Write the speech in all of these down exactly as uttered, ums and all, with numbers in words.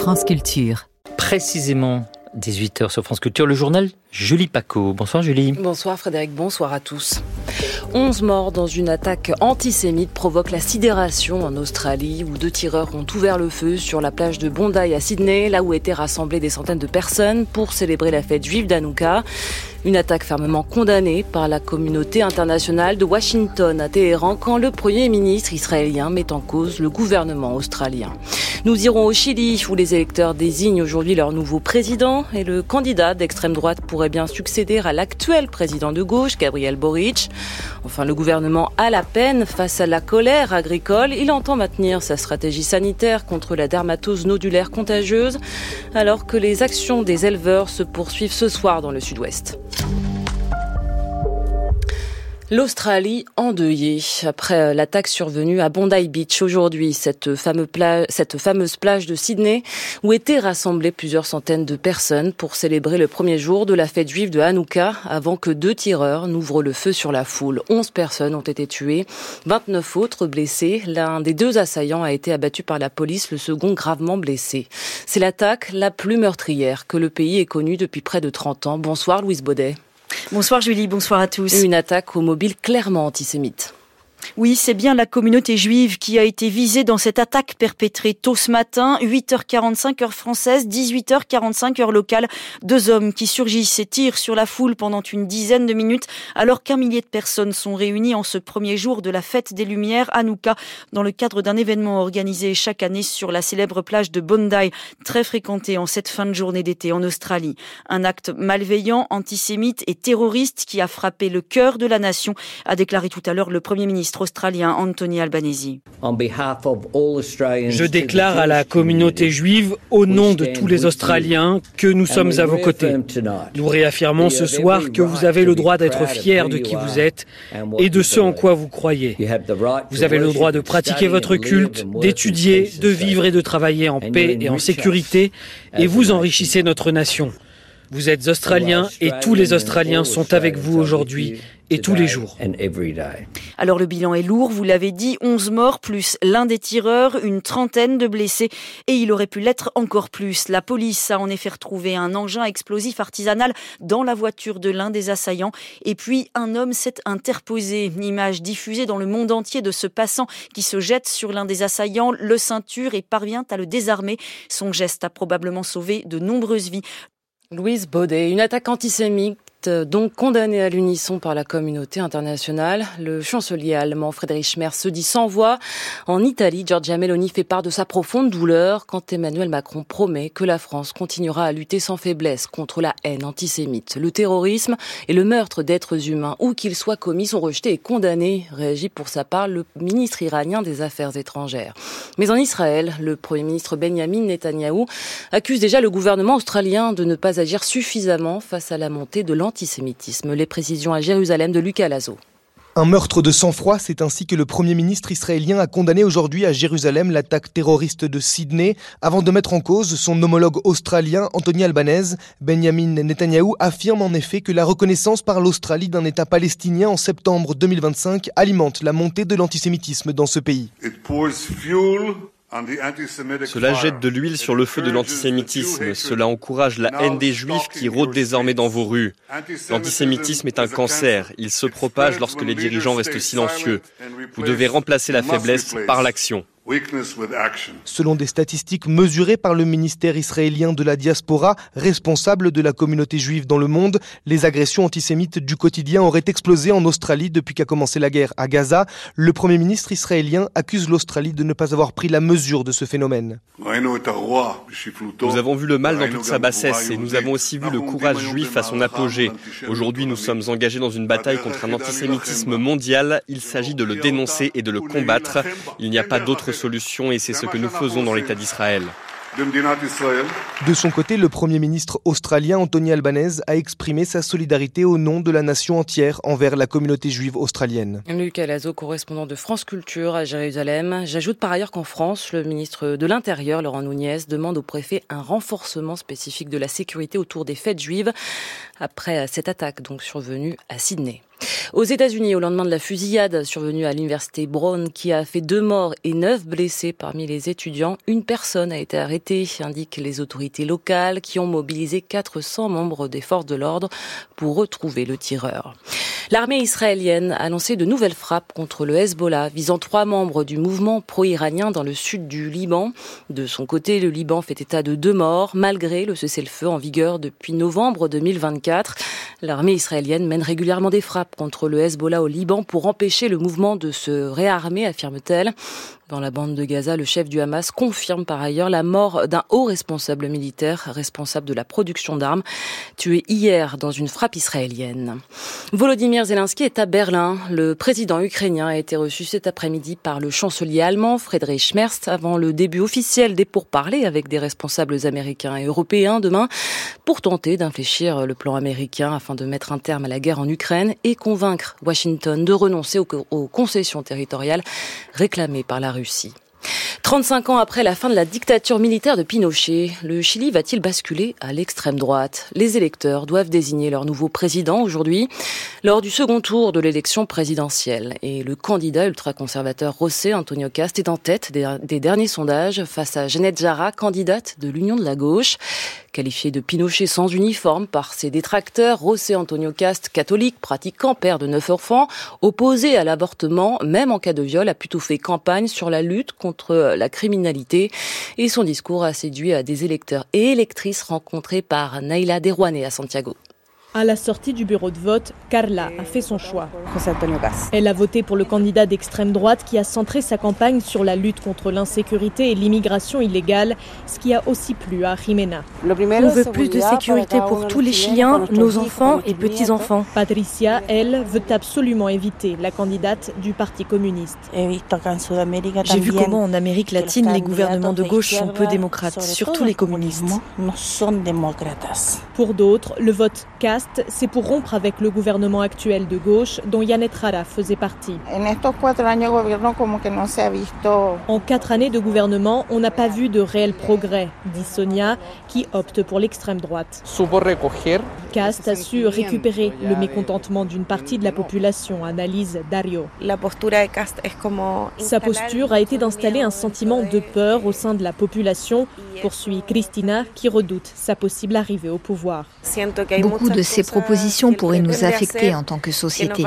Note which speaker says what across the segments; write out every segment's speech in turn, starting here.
Speaker 1: France Culture.
Speaker 2: Précisément dix-huit heures sur France Culture, le journal Julie Paco. Bonsoir Julie.
Speaker 3: Bonsoir Frédéric, bonsoir à tous. onze morts dans une attaque antisémite provoque la sidération en Australie où deux tireurs ont ouvert le feu sur la plage de Bondi à Sydney, là où étaient rassemblées des centaines de personnes pour célébrer la fête juive d'Hanouka. Une attaque fermement condamnée par la communauté internationale de Washington à Téhéran quand le Premier ministre israélien met en cause le gouvernement australien. Nous irons au Chili où les électeurs désignent aujourd'hui leur nouveau président et le candidat d'extrême droite pourrait bien succéder à l'actuel président de gauche, Gabriel Boric. Enfin, le gouvernement a la peine face à la colère agricole. Il entend maintenir sa stratégie sanitaire contre la dermatose nodulaire contagieuse alors que les actions des éleveurs se poursuivent ce soir dans le sud-ouest. L'Australie endeuillée après l'attaque survenue à Bondi Beach aujourd'hui, cette fameuse plage, cette fameuse plage de Sydney où étaient rassemblées plusieurs centaines de personnes pour célébrer le premier jour de la fête juive de Hanouka avant que deux tireurs n'ouvrent le feu sur la foule. onze personnes ont été tuées, vingt-neuf autres blessées. L'un des deux assaillants a été abattu par la police, le second gravement blessé. C'est l'attaque la plus meurtrière que le pays ait connue depuis près de trente ans. Bonsoir Louise Baudet.
Speaker 4: Bonsoir Julie, bonsoir à tous.
Speaker 3: Une attaque au mobile clairement antisémite.
Speaker 4: Oui, c'est bien la communauté juive qui a été visée dans cette attaque perpétrée tôt ce matin, huit heures quarante-cinq heure française, dix-huit heures quarante-cinq heure locale. Deux hommes qui surgissent et tirent sur la foule pendant une dizaine de minutes alors qu'un millier de personnes sont réunies en ce premier jour de la fête des Lumières Hanouka dans le cadre d'un événement organisé chaque année sur la célèbre plage de Bondi, très fréquentée en cette fin de journée d'été en Australie. Un acte malveillant, antisémite et terroriste qui a frappé le cœur de la nation, a déclaré tout à l'heure le Premier ministre australien Anthony Albanese.
Speaker 5: Je déclare à la communauté juive, au nom de tous les Australiens, que nous sommes à vos côtés. Nous réaffirmons ce soir que vous avez le droit d'être fiers de qui vous êtes et de ce en quoi vous croyez. Vous avez le droit de pratiquer votre culte, d'étudier, de vivre et de travailler en paix et en sécurité, et vous enrichissez notre nation. Vous êtes Australiens et tous les Australiens sont avec vous aujourd'hui et tous les jours.
Speaker 4: Alors le bilan est lourd, vous l'avez dit, onze morts plus l'un des tireurs, une trentaine de blessés et il aurait pu l'être encore plus. La police a en effet retrouvé un engin explosif artisanal dans la voiture de l'un des assaillants et puis un homme s'est interposé. Une image diffusée dans le monde entier de ce passant qui se jette sur l'un des assaillants, le ceinture et parvient à le désarmer. Son geste a probablement sauvé de nombreuses vies.
Speaker 3: Louise Baudet, une attaque antisémite donc condamnée à l'unisson par la communauté internationale. Le chancelier allemand Friedrich Merz se dit sans voix. En Italie, Giorgia Meloni fait part de sa profonde douleur quand Emmanuel Macron promet que la France continuera à lutter sans faiblesse contre la haine antisémite. Le terrorisme et le meurtre d'êtres humains, où qu'ils soient commis, sont rejetés et condamnés, réagit pour sa part le ministre iranien des Affaires étrangères. Mais en Israël, le Premier ministre Benjamin Netanyahou accuse déjà le gouvernement australien de ne pas agir suffisamment face à la montée de l'antisémitisme. Antisémitisme. Les précisions à Jérusalem de Lucas Lazo.
Speaker 6: Un meurtre de sang-froid, c'est ainsi que le Premier ministre israélien a condamné aujourd'hui à Jérusalem l'attaque terroriste de Sydney. Avant de mettre en cause son homologue australien Anthony Albanese, Benjamin Netanyahou affirme en effet que la reconnaissance par l'Australie d'un État palestinien en septembre deux mille vingt-cinq alimente la montée de l'antisémitisme dans ce pays.
Speaker 7: Cela jette de l'huile sur le feu de l'antisémitisme. Cela encourage la haine des Juifs qui rôde désormais dans vos rues. L'antisémitisme est un cancer. Il se propage lorsque les dirigeants restent silencieux. Vous devez remplacer la faiblesse par l'action.
Speaker 6: Selon des statistiques mesurées par le ministère israélien de la diaspora, responsable de la communauté juive dans le monde, les agressions antisémites du quotidien auraient explosé en Australie depuis qu'a commencé la guerre à Gaza. Le Premier ministre israélien accuse l'Australie de ne pas avoir pris la mesure de ce phénomène.
Speaker 7: Nous avons vu le mal dans toute sa bassesse et nous avons aussi vu le courage juif à son apogée. Aujourd'hui, nous sommes engagés dans une bataille contre un antisémitisme mondial. Il s'agit de le dénoncer et de le combattre. Il n'y a pas d'autre solution et c'est ce que nous faisons dans l'État d'Israël.
Speaker 6: De son côté, le Premier ministre australien Anthony Albanese a exprimé sa solidarité au nom de la nation entière envers la communauté juive australienne.
Speaker 3: Lucas Lazo, correspondant de France Culture à Jérusalem. J'ajoute par ailleurs qu'en France, le ministre de l'Intérieur, Laurent Nunez, demande au préfet un renforcement spécifique de la sécurité autour des fêtes juives après cette attaque donc survenue à Sydney. Aux États-Unis, au lendemain de la fusillade survenue à l'université Brown, qui a fait deux morts et neuf blessés parmi les étudiants, une personne a été arrêtée, indiquent les autorités locales, qui ont mobilisé quatre cents membres des forces de l'ordre pour retrouver le tireur. L'armée israélienne a lancé de nouvelles frappes contre le Hezbollah, visant trois membres du mouvement pro-iranien dans le sud du Liban. De son côté, le Liban fait état de deux morts, malgré le cessez-le-feu en vigueur depuis novembre deux mille vingt-quatre. L'armée israélienne mène régulièrement des frappes contre le Hezbollah au Liban pour empêcher le mouvement de se réarmer, affirme-t-elle. Dans la bande de Gaza, le chef du Hamas confirme par ailleurs la mort d'un haut responsable militaire, responsable de la production d'armes, tué hier dans une frappe israélienne. Volodymyr Zelensky est à Berlin. Le président ukrainien a été reçu cet après-midi par le chancelier allemand Friedrich Merz avant le début officiel des pourparlers avec des responsables américains et européens demain pour tenter d'infléchir le plan américain afin de mettre un terme à la guerre en Ukraine et convaincre Washington de renoncer aux, aux concessions territoriales réclamées par la Russie. trente-cinq ans après la fin de la dictature militaire de Pinochet, le Chili va-t-il basculer à l'extrême droite ? Les électeurs doivent désigner leur nouveau président aujourd'hui, lors du second tour de l'élection présidentielle. Et le candidat ultra-conservateur José Antonio Cast est en tête des, des derniers sondages face à Janet Jara, candidate de l'Union de la gauche. Qualifié de Pinochet sans uniforme par ses détracteurs, José Antonio Cast, catholique, pratiquant, père de neuf enfants, opposé à l'avortement, même en cas de viol, a plutôt fait campagne sur la lutte contre la criminalité. Et son discours a séduit à des électeurs et électrices rencontrés par Naila Derouane à Santiago.
Speaker 1: À la sortie du bureau de vote, Carla a fait son choix. Elle a voté pour le candidat d'extrême droite qui a centré sa campagne sur la lutte contre l'insécurité et l'immigration illégale, ce qui a aussi plu à Jimena.
Speaker 8: On veut plus de sécurité pour tous les Chiliens, nos enfants et petits-enfants.
Speaker 1: Patricia, elle, veut absolument éviter la candidate du Parti communiste.
Speaker 8: J'ai vu comment en Amérique latine, les gouvernements de gauche sont peu démocrates, surtout les communistes.
Speaker 1: Pour d'autres, le vote caste, c'est pour rompre avec le gouvernement actuel de gauche dont Janet Jara faisait partie. En quatre années de gouvernement, on n'a pas vu de réel progrès, dit Sonia, qui opte pour l'extrême droite. Cast a su récupérer le mécontentement d'une partie de la population, analyse Dario. Sa posture a été d'installer un sentiment de peur au sein de la population, poursuit Cristina, qui redoute sa possible arrivée au pouvoir.
Speaker 9: Beaucoup de ces propositions pourraient nous affecter en tant que société.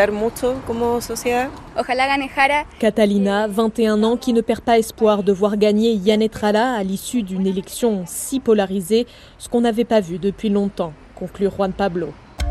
Speaker 1: Catalina, vingt et un ans, qui ne perd pas espoir de voir gagner Janet Jara à l'issue d'une élection si polarisée, ce qu'on n'avait pas vu depuis longtemps, conclut Juan Pablo.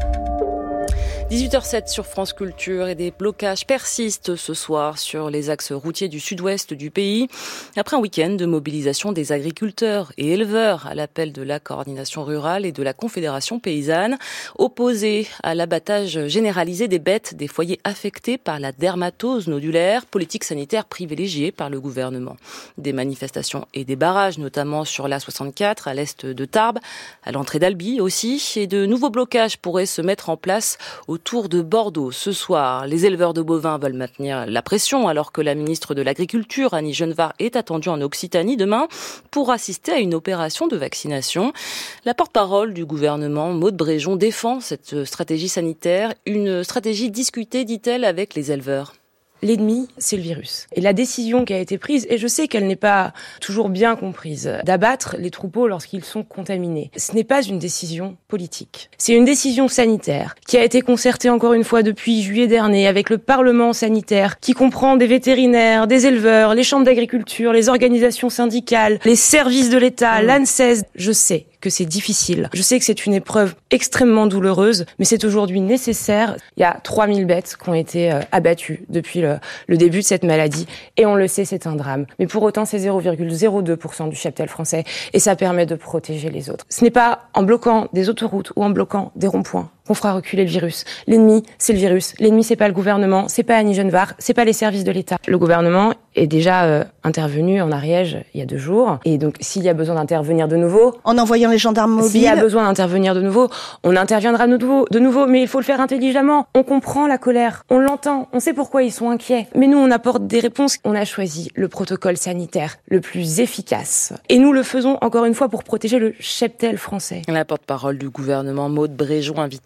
Speaker 3: dix-huit heures zéro sept sur France Culture et des blocages persistent ce soir sur les axes routiers du sud-ouest du pays. Après un week-end de mobilisation des agriculteurs et éleveurs à l'appel de la coordination rurale et de la Confédération paysanne, opposés à l'abattage généralisé des bêtes des foyers affectés par la dermatose nodulaire, politique sanitaire privilégiée par le gouvernement. Des manifestations et des barrages, notamment sur l'A soixante-quatre à l'est de Tarbes, à l'entrée d'Albi aussi, et de nouveaux blocages pourraient se mettre en place autour de Bordeaux. Ce soir, les éleveurs de bovins veulent maintenir la pression alors que la ministre de l'Agriculture, Annie Genevard, est attendue en Occitanie demain pour assister à une opération de vaccination. La porte-parole du gouvernement, Maude Bréjon, défend cette stratégie sanitaire, une stratégie discutée, dit-elle, avec les éleveurs.
Speaker 10: L'ennemi, c'est le virus. Et la décision qui a été prise, et je sais qu'elle n'est pas toujours bien comprise, d'abattre les troupeaux lorsqu'ils sont contaminés. Ce n'est pas une décision politique. C'est une décision sanitaire qui a été concertée encore une fois depuis juillet dernier avec le Parlement sanitaire qui comprend des vétérinaires, des éleveurs, les chambres d'agriculture, les organisations syndicales, les services de l'État, mmh. l'ANSES. Je sais que c'est difficile. Je sais que c'est une épreuve extrêmement douloureuse, mais c'est aujourd'hui nécessaire. Il y a trois mille bêtes qui ont été euh, abattues depuis le, le début de cette maladie, et on le sait, c'est un drame. Mais pour autant, c'est zéro virgule zéro deux pour cent du cheptel français, et ça permet de protéger les autres. Ce n'est pas en bloquant des autoroutes ou en bloquant des ronds-points qu'on fera reculer le virus. L'ennemi, c'est le virus. L'ennemi, c'est pas le gouvernement, c'est pas Annie Genevard, c'est pas les services de l'État. Le gouvernement est déjà euh, intervenu en Ariège il y a deux jours. Et donc, s'il y a besoin d'intervenir de nouveau...
Speaker 11: En envoyant les gendarmes mobiles...
Speaker 10: S'il y a besoin d'intervenir de nouveau, on interviendra de nouveau, de nouveau, mais il faut le faire intelligemment. On comprend la colère, on l'entend, on sait pourquoi ils sont inquiets. Mais nous, on apporte des réponses. On a choisi le protocole sanitaire le plus efficace. Et nous le faisons, encore une fois, pour protéger le cheptel français.
Speaker 3: La porte-parole du gouvernement, Maude Bréjon, invitée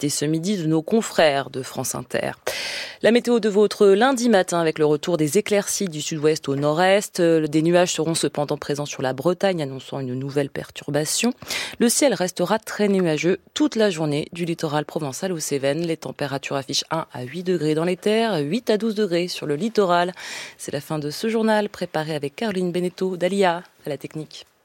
Speaker 3: dès ce midi de nos confrères de France Inter. La météo de votre lundi matin avec le retour des éclaircies du sud-ouest au nord-est. Des nuages seront cependant présents sur la Bretagne, annonçant une nouvelle perturbation. Le ciel restera très nuageux toute la journée du littoral provençal aux Cévennes. Les températures affichent un à huit degrés dans les terres, huit à douze degrés sur le littoral. C'est la fin de ce journal préparé avec Caroline Beneteau d'Alia à la technique.